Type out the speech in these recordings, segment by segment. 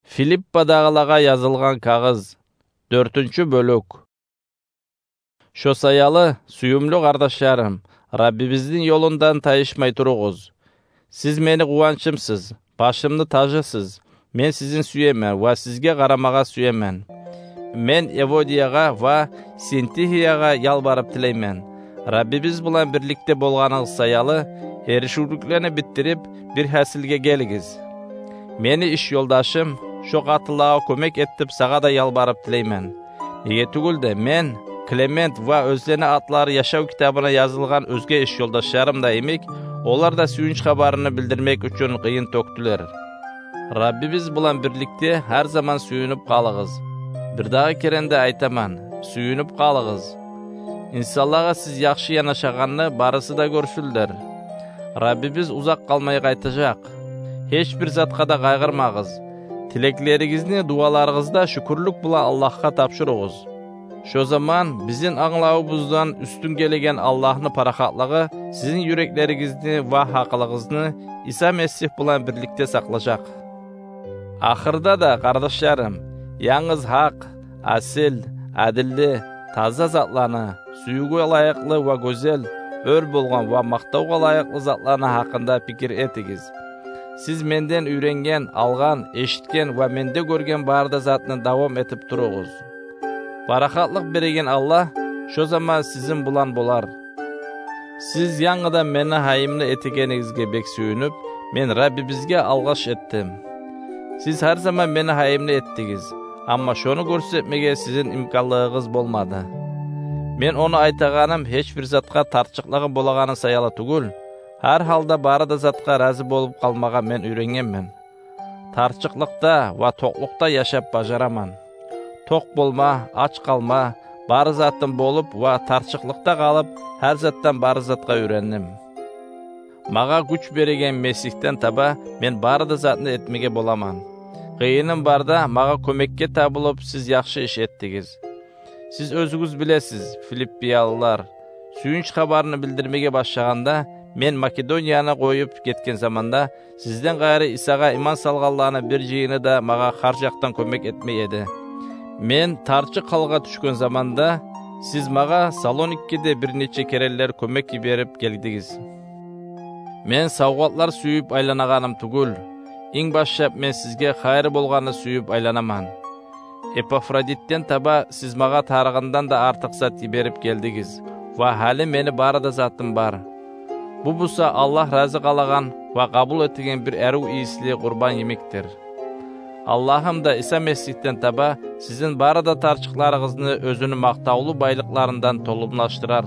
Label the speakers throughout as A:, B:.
A: Филиппадагыларга жазылган кагыз 4-бөлүк. Шо саялы, сүйүмлүү кардашларым, Раббибиздин жолундан тайышмай туруңуз. Сиз мени кубанычымсыз, башымды тажысыз. Мен сизин сүйемен ва сизге карамага сүйемен. Мен Эводияга ва Синтихияга ялбарып тилеймен. Раббибиз булан бирликте болгонуңуз саялы, эришүүлүклөрүнү биттирип, бир хасилге келигиз. Мени иш жолдашым шо катылага көмөк этип сага да ялбарып тилеймен. Неге түгүлдө мен Клемент ва өзлерine атлары Yaşao китабына жазылган өзге иш жолдашларым да эмик, олар да сүйүнч кабарыны билдирмек үчүн кыйын төктүлөр. Раббибиз булан бирликте ар заман сүйүнүп калыгыз. Бир дагы керенде айтаман, сүйүнүп калыгыз. Иншаллага сиз жакшы янашаганны барысы да көрсүлдөр. Раббибиз узак калмай кайтажак. Эч бир затка да кайгырмагыз. Тилеклеригизни дуаларыгызда шүкүрлүк була Аллахка тапшырыңыз. Шо заман биздин аңлаабыбыздан үстүн келеген Аллахны паракатлыгы сиздин юреклеригизни ва акылыгызны Иса Месих булан бирликте саклашак. Ахырда да, кардашларым, яңыз хак, асил, адилли, таза затланы, сүйүүгө ылайыклы ва көзел, өр болгон ва мактауга ылайыклы затланы хакында пикир этигиз. Сиз менден үйренген, алган, эшиткен ва менде көрген баарда затны давам этип туруңуз. Баракатлык берген Аллах шо заман сизин булан болар. Сиз яңыдан мени хайымны этигенигизге бек сүйүнүп, мен Раббибизге алгаш эттим. Сиз ар заман мени хайымны эттигиз, амма шону көрсөтмеге сизин имканлыгыңыз болмады. Мен ону айтаганым эч бир затка тартчыклыгы болаганы саялы түгүл, ар халда баарда затка разы болуп калмага мен үйренгенмин. Тартчыклыкта ва токлукта жашап бажараман. Ток болма, ач калма, бары заттын болуп ва тартчыклыкта калып, ар заттан бары затка үйрендим. Мага күч берген Месихтен таба, мен барды затны этмеге боламан. Кыйыным барда мага көмөккө табылып, сиз жакшы иш эттиңиз. Сиз өзүңүз билесиз, Филиппиялылар, сүйүнч кабарыны билдирмеге башлаганда, мен Македонияны коюп кеткен заманда, сизден кайры Исага иман салганларны бир жыйыны да мага кар жактан көмөк этмей эди. Мен тарчы калга түшкөн заманда, сиз мага Салониккеде бир нече керелер көмөк берип келдиңиз. Мен саугатлар сүйүп айланаганым түгүл, эң баштап мен сизге кайры болганы сүйүп айланаман. Эпафродиттен таба сиз мага тарыгындан да артык зат берип келдиңиз, ва хали мени барыда затым бар. Бу буса Аллах разы калаган ва кабыл этиген бир эру ийисли курбан эмектир. Аллахым да Иса Месихтен таба сизин барыда тарчыкларыгызны өзүнүн мактаулуу байлыкларынан толумлаштырар.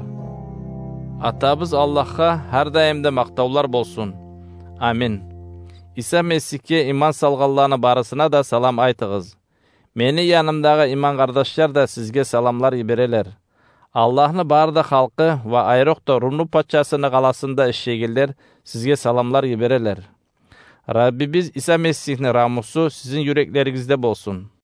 A: Атабыз Аллахка ар дайымда мактаулар болсун. Амин. Иса Месихке иман салганларны барысына да салам айтыгыз. Мени янымдагы иман кардашлар да сизге саламлар берелер. Аллахны барда халкы ва айрокто Румну патчасыны каласында ишегендер сизге саламлар берелер. Раббибиз Иса Месихтин рамусу сизин юреклеригизде болсун.